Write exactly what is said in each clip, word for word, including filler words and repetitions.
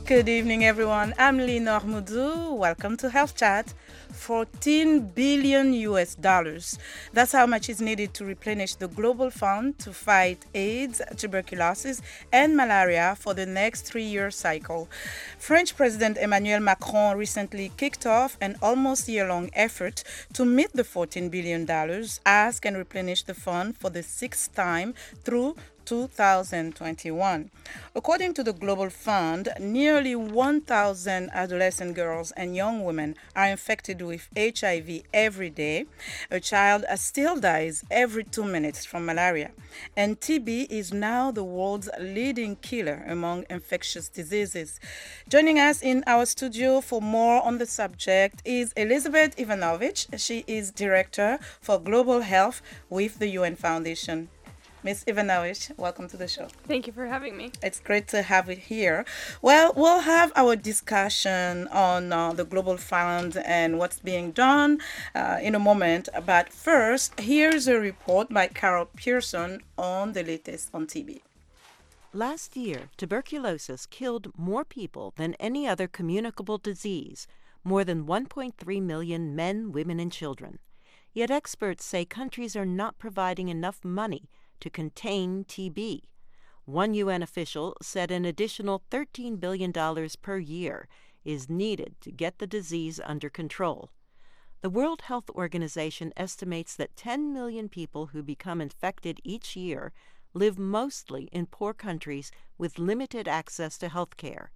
Good evening, everyone. I'm Lenore Moudou. Welcome to Health Chat. fourteen billion U S dollars. That's how much is needed to replenish the global fund to fight AIDS, tuberculosis, and malaria for the next three-year cycle. French President Emmanuel Macron recently kicked off an almost year-long effort to meet the fourteen billion dollars, ask and replenish the fund for the sixth time through two thousand twenty-one. According to the Global Fund, nearly one thousand adolescent girls and young women are infected with H I V every day. A child still dies every two minutes from malaria. And T B is now the world's leading killer among infectious diseases. Joining us in our studio for more on the subject is Elizabeth Ivanovich. She is Director for Global Health with the U N Foundation. Miss Ivanovich, welcome to the show. Thank you for having me. It's great to have you here. Well, we'll have our discussion on uh, the Global Fund and what's being done uh, in a moment. But first, here's a report by Carol Pearson on the latest on T B. Last year, tuberculosis killed more people than any other communicable disease, more than one point three million men, women, and children. Yet experts say countries are not providing enough money to contain T B. One U N official said an additional thirteen billion dollars per year is needed to get the disease under control. The World Health Organization estimates that ten million people who become infected each year live mostly in poor countries with limited access to health care.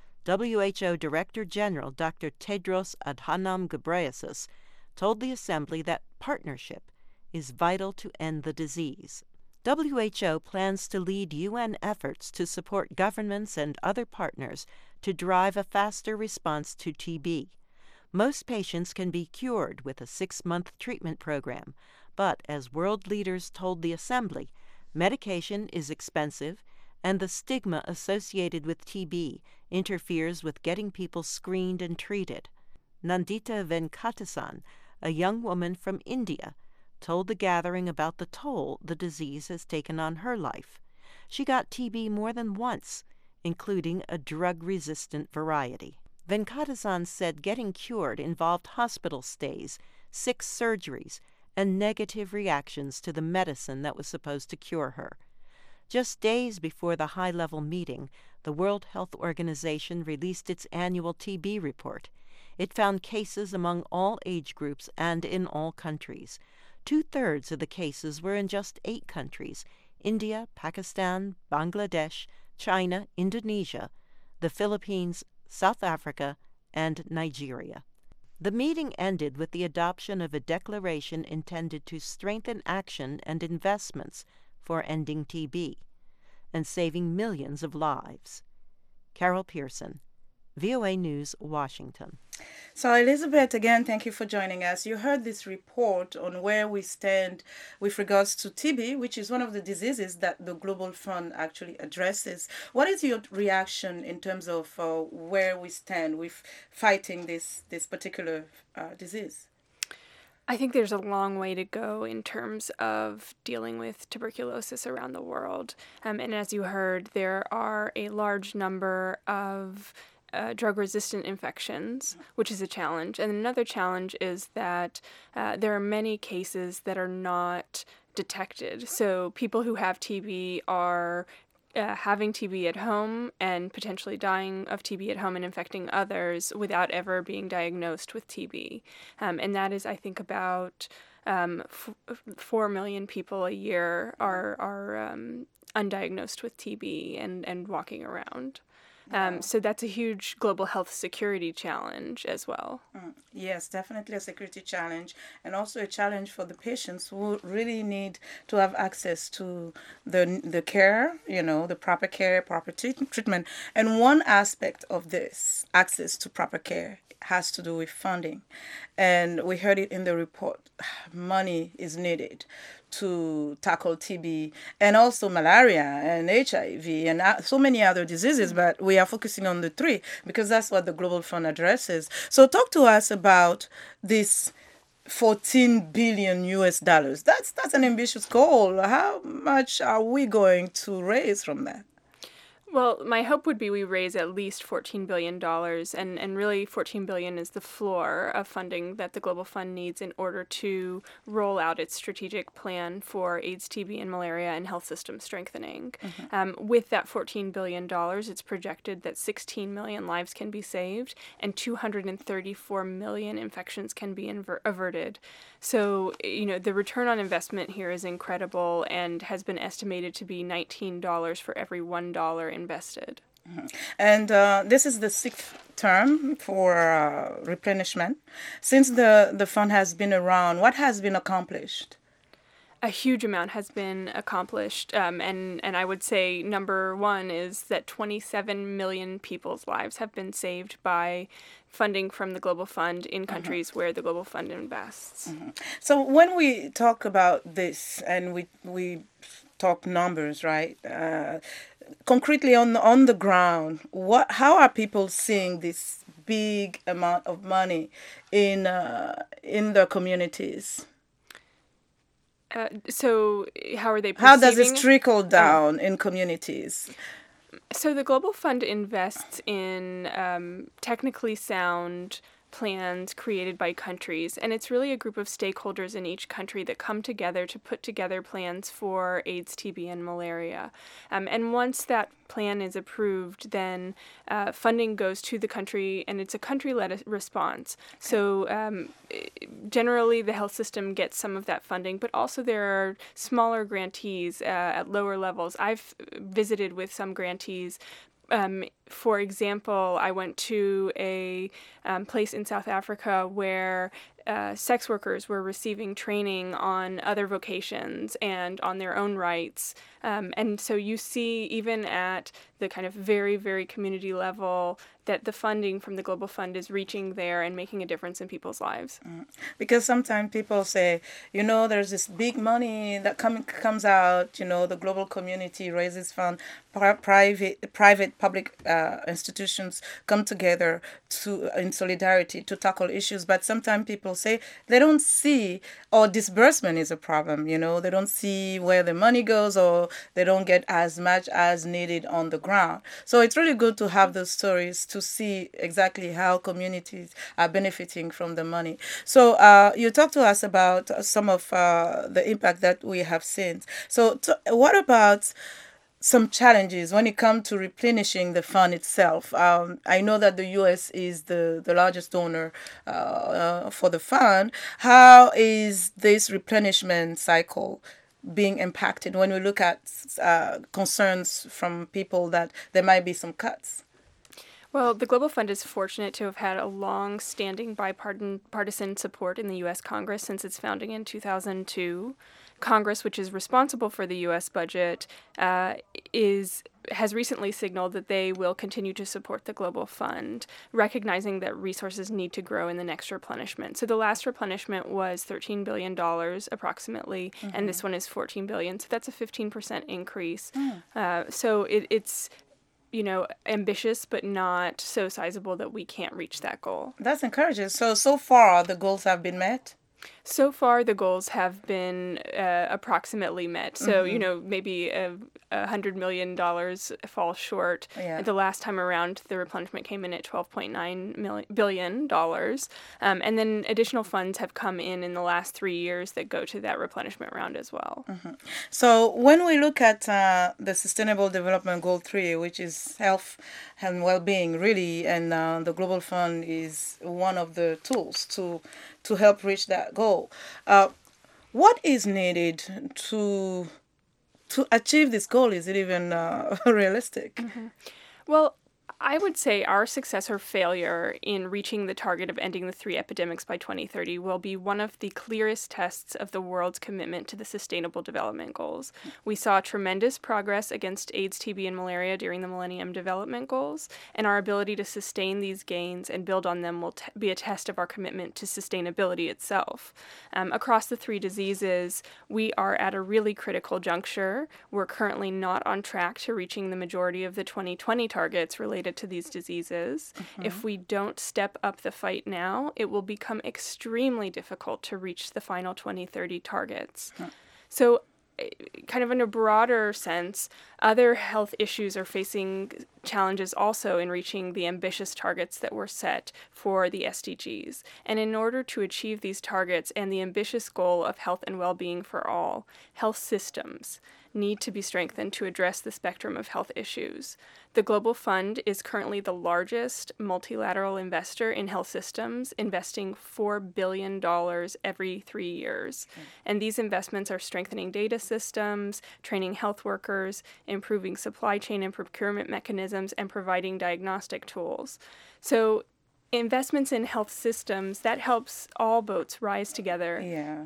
W H O Director General Doctor Tedros Adhanom Ghebreyesus told the Assembly that partnership is vital to end the disease. W H O plans to lead U N efforts to support governments and other partners to drive a faster response to T B. Most patients can be cured with a six-month treatment program, but as world leaders told the Assembly, medication is expensive and the stigma associated with T B interferes with getting people screened and treated. Nandita Venkatasan, a young woman from India, told the gathering about the toll the disease has taken on her life. She got T B more than once, including a drug-resistant variety. Venkatasan said getting cured involved hospital stays, six surgeries, and negative reactions to the medicine that was supposed to cure her. Just days before the high-level meeting, the World Health Organization released its annual T B report. It found cases among all age groups and in all countries. Two-thirds of the cases were in just eight countries: India, Pakistan, Bangladesh, China, Indonesia, the Philippines, South Africa, and Nigeria. The meeting ended with the adoption of a declaration intended to strengthen action and investments for ending T B and saving millions of lives. Carol Pearson, V O A News, Washington. So, Elizabeth, again, thank you for joining us. You heard this report on where we stand with regards to T B, which is one of the diseases that the Global Fund actually addresses. What is your reaction in terms of uh, where we stand with fighting this, this particular uh, disease? I think there's a long way to go in terms of dealing with tuberculosis around the world. Um, and as you heard, there are a large number of Uh, drug-resistant infections, which is a challenge. And another challenge is that uh, there are many cases that are not detected. So people who have T B are uh, having T B at home and potentially dying of T B at home and infecting others without ever being diagnosed with T B. Um, and that is, I think, about um, f- four million people a year are, are um, undiagnosed with T B and, and walking around. Um, so that's a huge global health security challenge as well. Mm, yes, definitely a security challenge, and also a challenge for the patients who really need to have access to the the care, you know, the proper care, proper treat- treatment. And one aspect of this access to proper care has to do with funding. And we heard it in the report. Money is needed to tackle T B and also malaria and H I V and so many other diseases, but we are focusing on the three because that's what the Global Fund addresses. So talk to us about this fourteen billion U S dollars. That's that's an ambitious goal. How much are we going to raise from that? Well, my hope would be we raise at least fourteen billion dollars, and, and really fourteen billion dollars is the floor of funding that the Global Fund needs in order to roll out its strategic plan for AIDS, T B, and malaria and health system strengthening. Mm-hmm. Um, with that fourteen billion dollars, it's projected that sixteen million lives can be saved and two hundred thirty-four million infections can be inver- averted. So, you know, the return on investment here is incredible and has been estimated to be nineteen dollars for every one dollar invested. Mm-hmm. And uh, this is the sixth term for uh, replenishment. Since the, the fund has been around, what has been accomplished? A huge amount has been accomplished, um, and, and I would say number one is that twenty-seven million people's lives have been saved by funding from the Global Fund in countries mm-hmm. where the Global Fund invests. Mm-hmm. So when we talk about this and we we talk numbers, right? Uh, concretely on the, on the ground, what how are people seeing this big amount of money in uh, in their communities? Uh, so how are they perceiving? How does it trickle down oh. in communities? So the Global Fund invests in um, technically sound plans created by countries, and it's really a group of stakeholders in each country that come together to put together plans for AIDS, T B, and malaria. Um, and once that plan is approved, then uh, funding goes to the country, and it's a country-led response. So um, generally, the health system gets some of that funding, but also there are smaller grantees uh, at lower levels. I've visited with some grantees. Um, for example, I went to a um, place in South Africa where uh, sex workers were receiving training on other vocations and on their own rights. Um, and so you see, even at the kind of very, very community level, that the funding from the Global Fund is reaching there and making a difference in people's lives. Mm. Because sometimes people say, you know, there's this big money that come, comes out, you know, the global community raises funds, pri- private, private, public uh, institutions come together to in solidarity to tackle issues. But sometimes people say they don't see, or disbursement is a problem, you know, they don't see where the money goes, or they don't get as much as needed on the ground. So it's really good to have those stories to see exactly how communities are benefiting from the money. So uh, you talked to us about some of uh, the impact that we have seen. So to, what about some challenges when it comes to replenishing the fund itself? Um, I know that the U S is the, the largest donor uh, uh, for the fund. How is this replenishment cycle being impacted when we look at uh, concerns from people that there might be some cuts? Well, the Global Fund is fortunate to have had a long-standing bipartisan support in the U S Congress since its founding in two thousand two. Congress, which is responsible for the U S budget, uh, is has recently signaled that they will continue to support the Global Fund, recognizing that resources need to grow in the next replenishment. So the last replenishment was thirteen billion dollars approximately, mm-hmm. and this one is fourteen billion dollars. So that's a fifteen percent increase. Mm. Uh, so it, it's you know, ambitious, but not so sizable that we can't reach that goal. That's encouraging. So, so far, the goals have been met? So far, the goals have been uh, approximately met. So, mm-hmm. you know, maybe a, a hundred million dollars falls short. Yeah. The last time around, the replenishment came in at twelve point nine million billion dollars, um, and then additional funds have come in in the last three years that go to that replenishment round as well. Mm-hmm. So, when we look at uh, the Sustainable Development Goal three, which is health and well-being, really, and uh, the Global Fund is one of the tools to to help reach that goal. Uh, what is needed to to achieve this goal? Is it even uh, realistic? Mm-hmm. Well, I would say our success or failure in reaching the target of ending the three epidemics by twenty thirty will be one of the clearest tests of the world's commitment to the Sustainable Development Goals. We saw tremendous progress against AIDS, T B, and malaria during the Millennium Development Goals, and our ability to sustain these gains and build on them will t- be a test of our commitment to sustainability itself. Um, across the three diseases, we are at a really critical juncture. We're currently not on track to reaching the majority of the twenty twenty targets related to these diseases. Mm-hmm. If we don't step up the fight now, it will become extremely difficult to reach the final twenty thirty targets. Mm. So kind of in a broader sense, other health issues are facing challenges also in reaching the ambitious targets that were set for the S D Gs. And in order to achieve these targets and the ambitious goal of health and well-being for all, health systems need to be strengthened to address the spectrum of health issues. The Global Fund is currently the largest multilateral investor in health systems, investing four billion dollars every three years. Mm. And these investments are strengthening data systems, training health workers, improving supply chain and procurement mechanisms, and providing diagnostic tools. So investments in health systems, that helps all boats rise together. Yeah.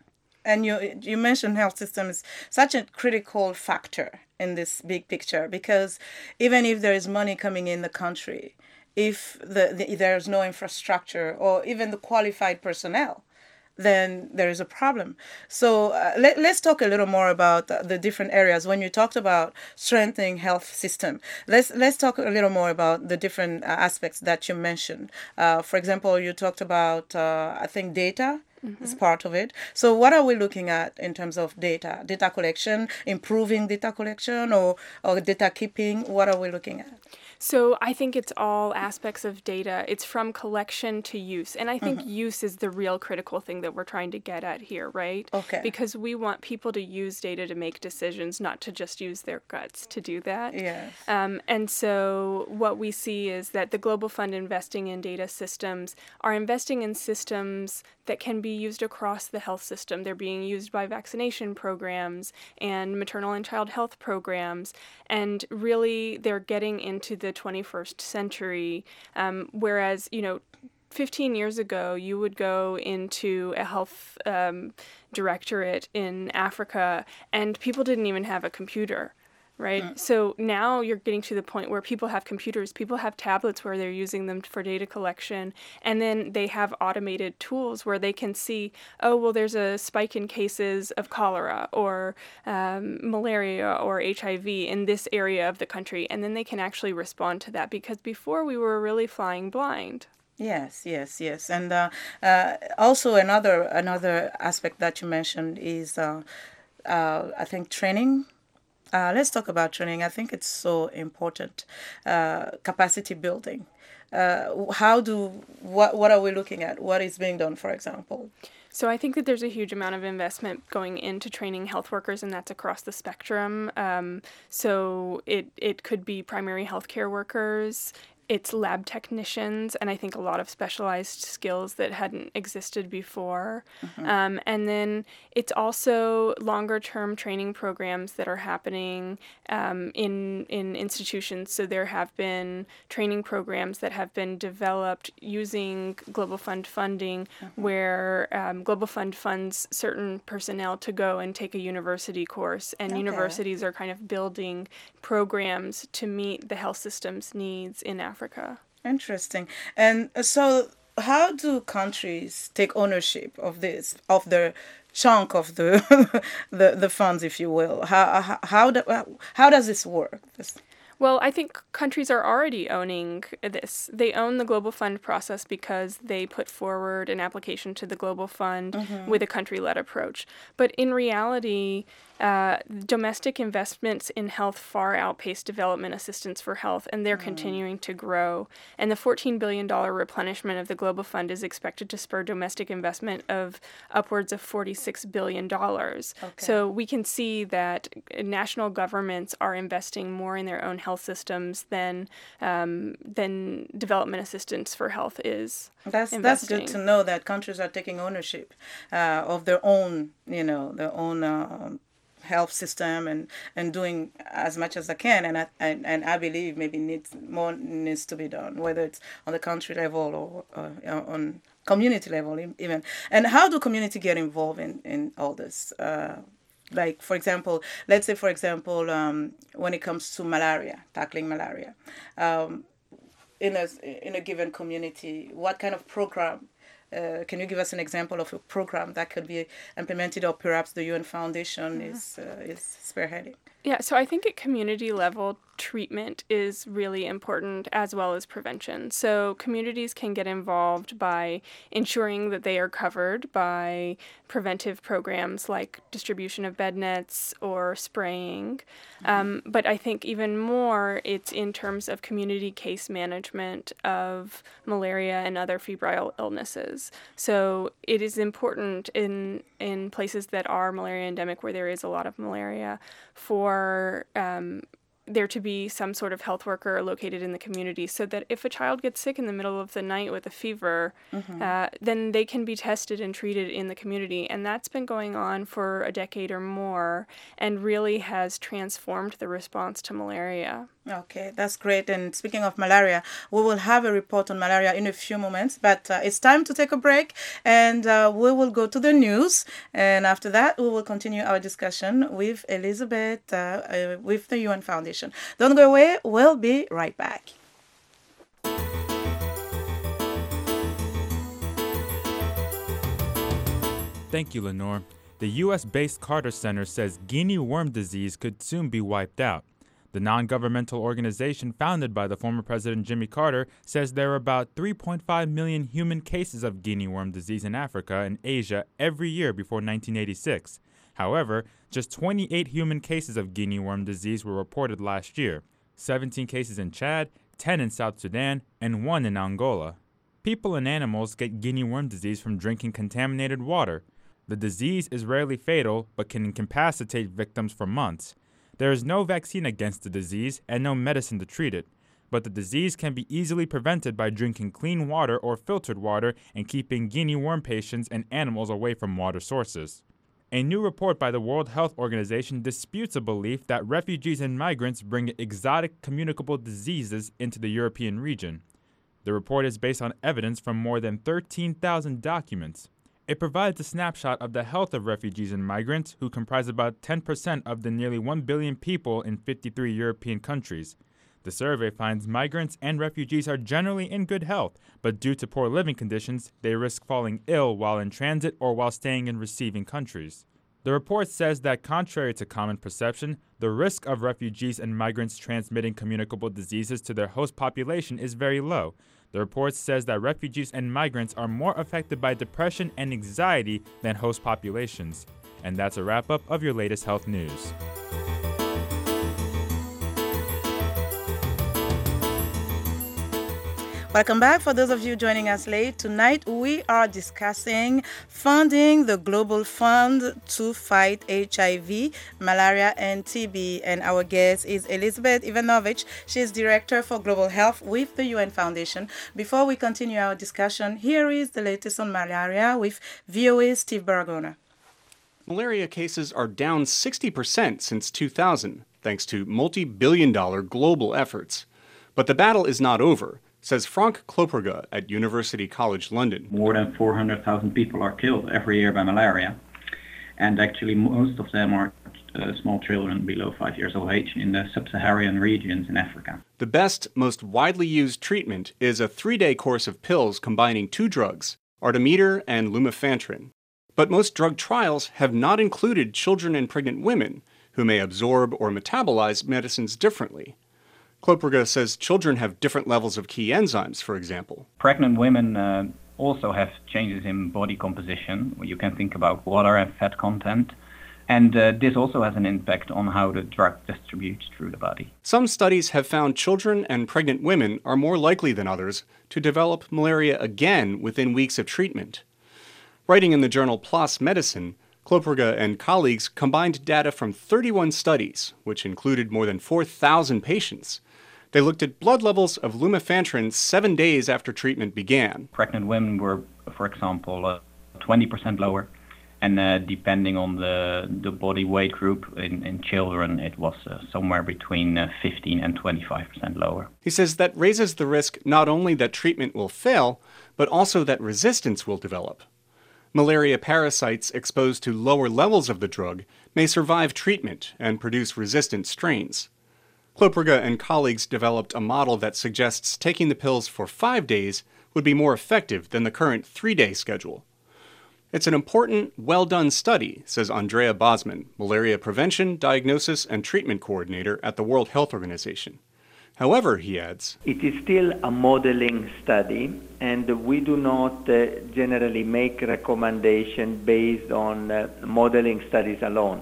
And you you mentioned health systems, such a critical factor in this big picture, because even if there is money coming in the country, if the, the there's no infrastructure or even the qualified personnel, then there is a problem. So uh, let, let's talk a little more about the, the different areas. When you talked about strengthening health system, let's let's talk a little more about the different uh, aspects that you mentioned. Uh, for example, you talked about, uh, I think, data. Mm-hmm. Is part of it. So what are we looking at in terms of data? Data collection, improving data collection, or, or data keeping? What are we looking at? So I think it's all aspects of data. It's from collection to use. And I think mm-hmm. use is the real critical thing that we're trying to get at here, right? Okay. Because we want people to use data to make decisions, not to just use their guts to do that. Yes. Um, and so what we see is that the Global Fund investing in data systems are investing in systems that can be used across the health system. They're being used by vaccination programs and maternal and child health programs. And really, they're getting into the twenty-first century, um, whereas, you know, fifteen years ago, you would go into a health um, directorate in Africa, and people didn't even have a computer. Right. Mm. So now you're getting to the point where people have computers, people have tablets where they're using them for data collection, and then they have automated tools where they can see, oh, well, there's a spike in cases of cholera or um, malaria or H I V in this area of the country, and then they can actually respond to that, because before we were really flying blind. Yes, yes, yes. And uh, uh, also another another aspect that you mentioned is, uh, uh, I think, training. Uh, let's talk about training. I think it's so important. Uh, capacity building. Uh, how do what what are we looking at? What is being done, for example? So I think that there's a huge amount of investment going into training health workers, and that's across the spectrum. Um, so it it could be primary healthcare workers. It's lab technicians, and I think a lot of specialized skills that hadn't existed before. Mm-hmm. Um, and then it's also longer-term training programs that are happening um, in in institutions. So there have been training programs that have been developed using Global Fund funding, mm-hmm. where um, Global Fund funds certain personnel to go and take a university course, and okay. universities are kind of building programs to meet the health system's needs in Africa. Africa. Interesting. And so how do countries take ownership of this, of the chunk of the the, the funds, if you will? How how how, do, how does this work? This... Well, I think countries are already owning this. They own the Global Fund process because they put forward an application to the Global Fund mm-hmm. with a country-led approach. But in reality, uh, domestic investments in health far outpace development assistance for health, and they're mm. continuing to grow. And the fourteen billion dollars replenishment of the Global Fund is expected to spur domestic investment of upwards of forty-six billion dollars. Okay. So we can see that national governments are investing more in their own health systems than um, than development assistance for health is. That's investing. That's good to know that countries are taking ownership uh, of their own, you know, their own uh, health system and, and doing as much as they can. And I and, and I believe maybe needs more needs to be done, whether it's on the country level or uh, on community level even. And how do community get involved in, in all this? Uh, Like, for example, let's say, for example, um, when it comes to malaria, tackling malaria, um, in a in a given community, what kind of program? Uh, can you give us an example of a program that could be implemented, or perhaps the U N Foundation mm-hmm. is uh, is spearheading? Yeah, so I think at community level, treatment is really important as well as prevention. So communities can get involved by ensuring that they are covered by preventive programs like distribution of bed nets or spraying. Um, but I think even more, it's in terms of community case management of malaria and other febrile illnesses. So it is important in in places that are malaria endemic, where there is a lot of malaria, for um, there to be some sort of health worker located in the community, so that if a child gets sick in the middle of the night with a fever, mm-hmm. uh, then they can be tested and treated in the community. And that's been going on for a decade or more and really has transformed the response to malaria. Okay, that's great. And speaking of malaria, we will have a report on malaria in a few moments, but uh, it's time to take a break, and uh, we will go to the news. And after that, we will continue our discussion with Elizabeth, uh, uh, with the U N Foundation. Don't go away. We'll be right back. Thank you, Lenore. The U S-based Carter Center says guinea worm disease could soon be wiped out. The non-governmental organization founded by the former President Jimmy Carter says there are about three point five million human cases of guinea worm disease in Africa and Asia every year before nineteen eighty-six. However, just twenty-eight human cases of guinea worm disease were reported last year, seventeen cases in Chad, ten in South Sudan, and one in Angola. People and animals get guinea worm disease from drinking contaminated water. The disease is rarely fatal, but can incapacitate victims for months. There is no vaccine against the disease and no medicine to treat it, but the disease can be easily prevented by drinking clean water or filtered water and keeping guinea worm patients and animals away from water sources. A new report by the World Health Organization disputes a belief that refugees and migrants bring exotic communicable diseases into the European region. The report is based on evidence from more than thirteen thousand documents. It provides a snapshot of the health of refugees and migrants, who comprise about ten percent of the nearly one billion people in fifty-three European countries. The survey finds migrants and refugees are generally in good health, but due to poor living conditions, they risk falling ill while in transit or while staying in receiving countries. The report says that contrary to common perception, the risk of refugees and migrants transmitting communicable diseases to their host population is very low. The report says that refugees and migrants are more affected by depression and anxiety than host populations. And that's a wrap-up of your latest health news. Welcome back. For those of you joining us late, tonight we are discussing funding the Global Fund to fight H I V, malaria, and T B. And our guest is Elizabeth Ivanovich. She is Director for Global Health with the U N Foundation. Before we continue our discussion, here is the latest on malaria with V O A's Steve Baragona. Malaria cases are down sixty percent since two thousand, thanks to multi-billion dollar global efforts. But the battle is not over, says Frank Kloperga at University College London. More than four hundred thousand people are killed every year by malaria. And actually most of them are uh, small children below five years of age in the sub-Saharan regions in Africa. The best, most widely used treatment is a three-day course of pills combining two drugs, artemether and lumefantrine. But most drug trials have not included children and pregnant women, who may absorb or metabolize medicines differently. Kloperga says children have different levels of key enzymes, for example. Pregnant women uh, also have changes in body composition. You can think about water and fat content. And uh, this also has an impact on how the drug distributes through the body. Some studies have found children and pregnant women are more likely than others to develop malaria again within weeks of treatment. Writing in the journal PLOS Medicine, Kloperga and colleagues combined data from thirty-one studies, which included more than four thousand patients. They looked at blood levels of lumefantrine seven days after treatment began. Pregnant women were, for example, uh, twenty percent lower. And uh, depending on the, the body weight group in, in children, it was uh, somewhere between uh, fifteen and twenty-five percent lower. He says that raises the risk not only that treatment will fail, but also that resistance will develop. Malaria parasites exposed to lower levels of the drug may survive treatment and produce resistant strains. Kloperga and colleagues developed a model that suggests taking the pills for five days would be more effective than the current three-day schedule. It's an important, well-done study, says Andrea Bosman, Malaria Prevention, Diagnosis, and Treatment Coordinator at the World Health Organization. However, he adds, it is still a modeling study, and we do not uh, generally make recommendations based on uh, modeling studies alone.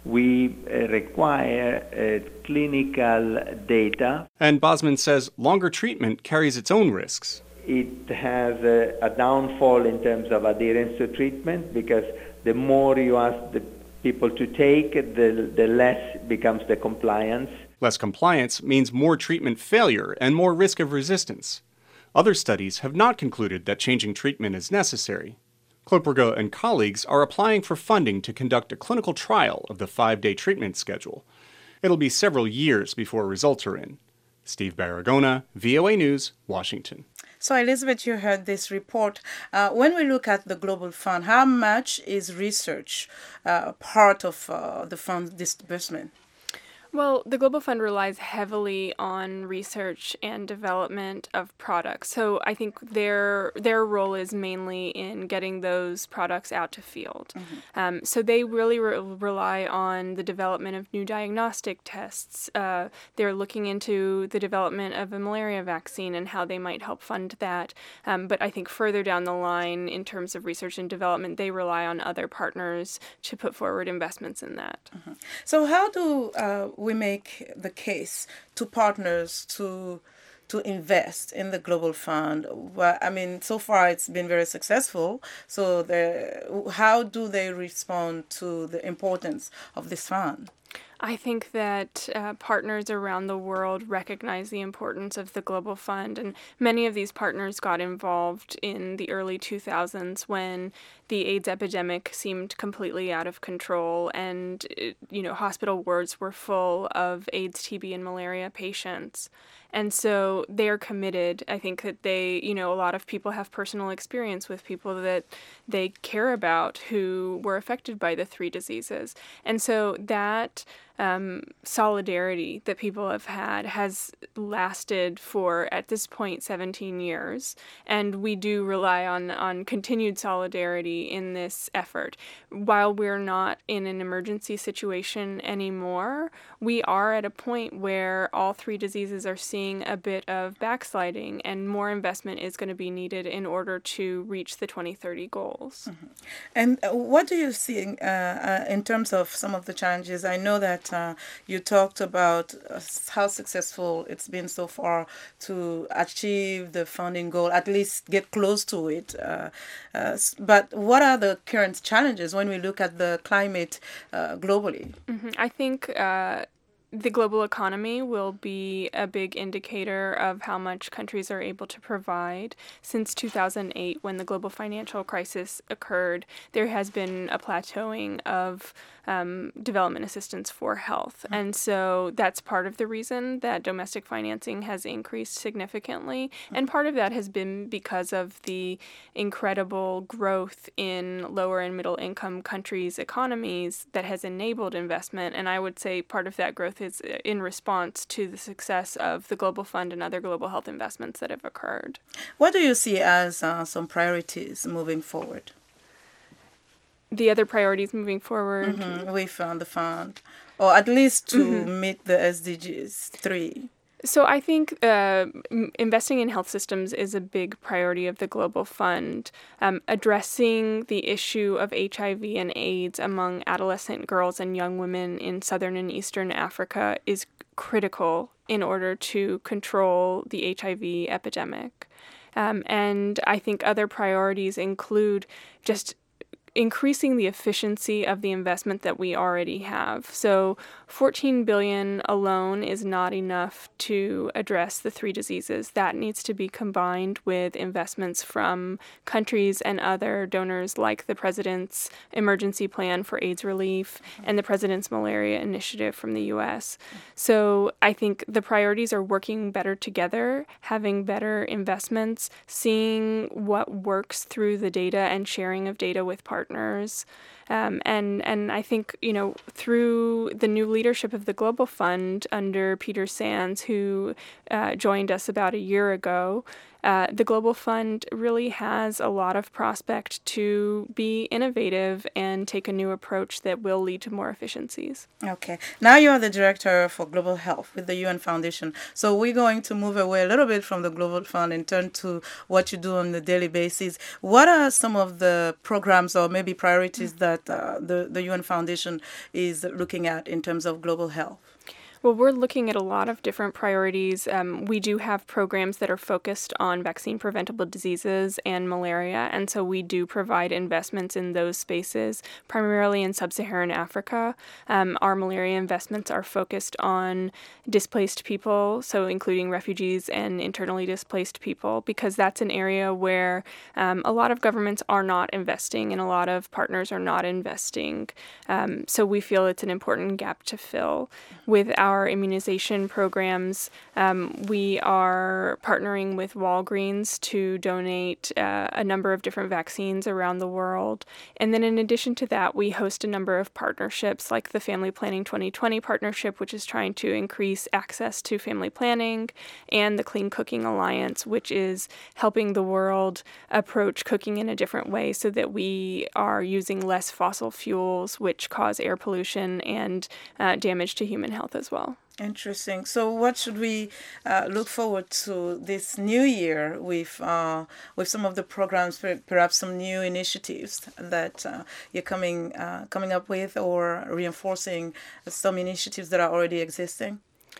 We uh, require uh, clinical data. And Bosman says longer treatment carries its own risks. It has a, a downfall in terms of adherence to treatment, because the more you ask the people to take, the, the less becomes the compliance. Less compliance means more treatment failure and more risk of resistance. Other studies have not concluded that changing treatment is necessary. Kloeperge and colleagues are applying for funding to conduct a clinical trial of the five-day treatment schedule. It'll be several years before results are in. Steve Baragona, V O A News, Washington. So, Elizabeth, you heard this report. Uh, when we look at the Global Fund, how much is research uh, part of uh, the fund's disbursement? Well, the Global Fund relies heavily on research and development of products. So I think their their role is mainly in getting those products out to field. Mm-hmm. Um, so they really re- rely on the development of new diagnostic tests. Uh, they're looking into the development of a malaria vaccine and how they might help fund that. Um, but I think further down the line, in terms of research and development, they rely on other partners to put forward investments in that. Mm-hmm. So how do uh, we make the case to partners to to invest in the Global Fund? Well, I mean, so far it's been very successful. So the, how do they respond to the importance of this fund? I think that uh, partners around the world recognize the importance of the Global Fund, and many of these partners got involved in the early two thousands when the AIDS epidemic seemed completely out of control, and you know, hospital wards were full of AIDS, T B, and malaria patients. And so they're committed. I think that they, you know, a lot of people have personal experience with people that they care about who were affected by the three diseases. And so that um, solidarity that people have had has lasted for, at this point, seventeen years. And we do rely on, on continued solidarity in this effort. While we're not in an emergency situation anymore, we are at a point where all three diseases are seeing a bit of backsliding, and more investment is going to be needed in order to reach the twenty thirty goals. Mm-hmm. And what do you see uh, uh, in terms of some of the challenges? I know that uh, you talked about uh, how successful it's been so far to achieve the funding goal, at least get close to it. Uh, uh, but what are the current challenges when we look at the climate uh, globally? Mm-hmm. I think uh, the global economy will be a big indicator of how much countries are able to provide. Since two thousand eight, when the global financial crisis occurred, there has been a plateauing of um, development assistance for health. Mm-hmm. And so that's part of the reason that domestic financing has increased significantly. Mm-hmm. And part of that has been because of the incredible growth in lower and middle income countries' economies that has enabled investment. And I would say part of that growth is in response to the success of the Global Fund and other global health investments that have occurred. What do you see as uh, some priorities moving forward? The other priorities moving forward? Mm-hmm. With uh, the fund, or at least to mm-hmm. meet the S D Gs three. So I think uh, investing in health systems is a big priority of the Global Fund. Um, addressing the issue of H I V and AIDS among adolescent girls and young women in southern and eastern Africa is critical in order to control the H I V epidemic. Um, and I think other priorities include just increasing the efficiency of the investment that we already have. So fourteen billion dollars alone is not enough to address the three diseases. That needs to be combined with investments from countries and other donors, like the President's Emergency Plan for AIDS Relief and the President's Malaria Initiative from the U S. So I think the priorities are working better together, having better investments, seeing what works through the data and sharing of data with partners. Um, and and I think, you know, through the new leadership of the Global Fund under Peter Sands, who uh, joined us about a year ago, Uh, the Global Fund really has a lot of prospect to be innovative and take a new approach that will lead to more efficiencies. Okay. Now you are the director for global health with the U N Foundation. So we're going to move away a little bit from the Global Fund and turn to what you do on a daily basis. What are some of the programs or maybe priorities that uh, the, the U N Foundation is looking at in terms of global health? Well, we're looking at a lot of different priorities. Um, we do have programs that are focused on vaccine preventable diseases and malaria, and so we do provide investments in those spaces, primarily in sub-Saharan Africa. Um, our malaria investments are focused on displaced people, so including refugees and internally displaced people, because that's an area where um, a lot of governments are not investing and a lot of partners are not investing. Um, so we feel it's an important gap to fill. With our Our immunization programs, um, we are partnering with Walgreens to donate uh, a number of different vaccines around the world. And then in addition to that, we host a number of partnerships like the Family Planning twenty twenty partnership, which is trying to increase access to family planning, and the Clean Cooking Alliance, which is helping the world approach cooking in a different way so that we are using less fossil fuels, which cause air pollution and uh, damage to human health as well. Interesting. So, what should we uh, look forward to this new year with uh, with some of the programs, perhaps some new initiatives that uh, you're coming uh, coming up with, or reinforcing some initiatives that are already existing?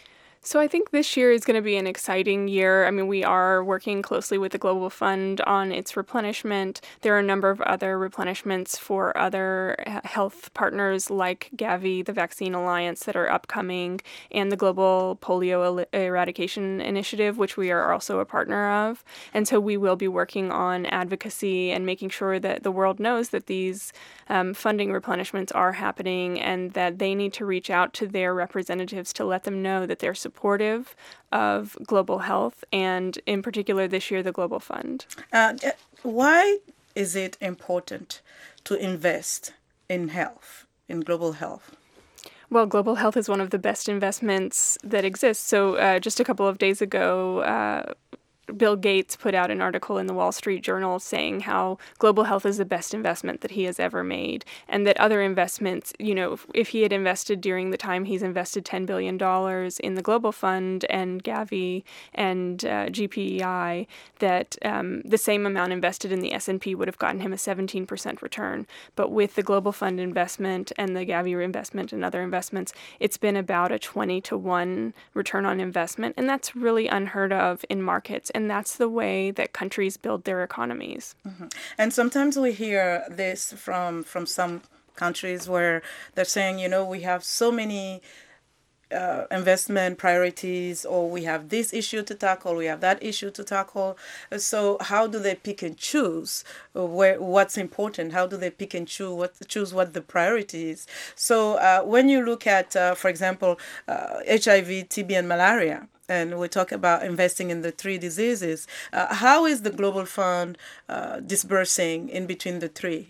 So I think this year is going to be an exciting year. I mean, we are working closely with the Global Fund on its replenishment. There are a number of other replenishments for other health partners like Gavi, the Vaccine Alliance, that are upcoming, and the Global Polio Eradication Initiative, which we are also a partner of. And so we will be working on advocacy and making sure that the world knows that these um, funding replenishments are happening and that they need to reach out to their representatives to let them know that they're supportive of global health, and in particular this year, the Global Fund. Uh, why is it important to invest in health, in global health? Well, global health is one of the best investments that exists. So uh, just a couple of days ago, uh, Bill Gates put out an article in the Wall Street Journal saying how global health is the best investment that he has ever made, and that other investments, you know, if, if he had invested during the time he's invested ten billion dollars in the Global Fund and Gavi and uh, G P E I, that um, the same amount invested in the S and P would have gotten him a seventeen percent return. But with the Global Fund investment and the Gavi investment and other investments, it's been about a twenty to one return on investment, and that's really unheard of in markets. And that's the way that countries build their economies. Mm-hmm. And sometimes we hear this from from some countries where they're saying, you know, we have so many uh, investment priorities, or we have this issue to tackle, we have that issue to tackle. So how do they pick and choose where what's important? How do they pick and choose what choose what the priority is? So uh, when you look at, uh, for example, uh, H I V, T B, and malaria, and we talk about investing in the three diseases, Uh, how is the Global Fund uh, dispersing in between the three?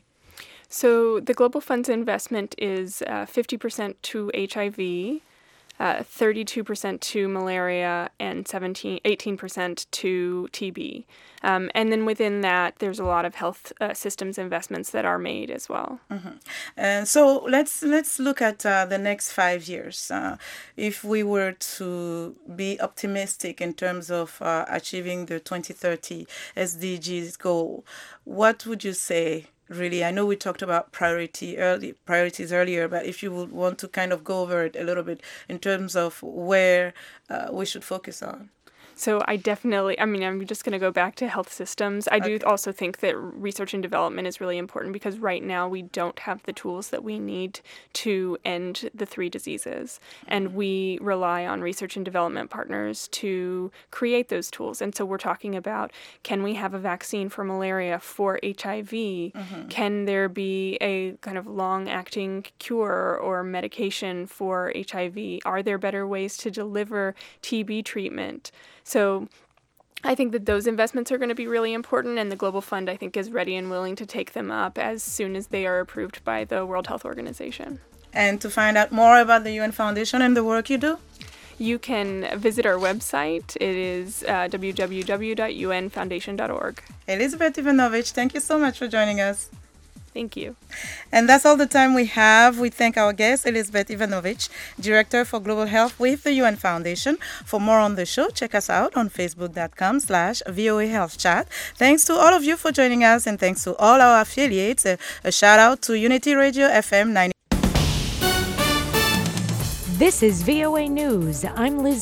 So the Global Fund's investment is uh, fifty percent to H I V, uh, thirty-two percent to malaria, and seventeen, eighteen percent to T B. Um, and then within that, there's a lot of health uh, systems investments that are made as well. Mm-hmm. And so let's let's look at uh, the next five years. Uh, if we were to be optimistic in terms of uh, achieving the twenty thirty S D Gs goal, what would you say? Really, I know we talked about priority early priorities earlier, but if you would want to kind of go over it a little bit in terms of where uh, we should focus on. So I definitely, I mean, I'm just going to go back to health systems. I do okay. also think that research and development is really important, because right now we don't have the tools that we need to end the three diseases. And we rely on research and development partners to create those tools. And so we're talking about, can we have a vaccine for malaria, for H I V? Mm-hmm. Can there be a kind of long-acting cure or medication for H I V? Are there better ways to deliver T B treatment? So I think that those investments are going to be really important, and the Global Fund, I think, is ready and willing to take them up as soon as they are approved by the World Health Organization. And to find out more about the U N Foundation and the work you do? You can visit our website. It is uh, w w w dot u n foundation dot org. Elizabeth Ivanovic, thank you so much for joining us. Thank you. And that's all the time we have. We thank our guest, Elizabeth Ivanovic, Director for Global Health with the U N Foundation. For more on the show, check us out on facebook.com slash VOA Health Chat. Thanks to all of you for joining us, and thanks to all our affiliates. A, a shout out to Unity Radio F M ninety. This is V O A News. I'm Liz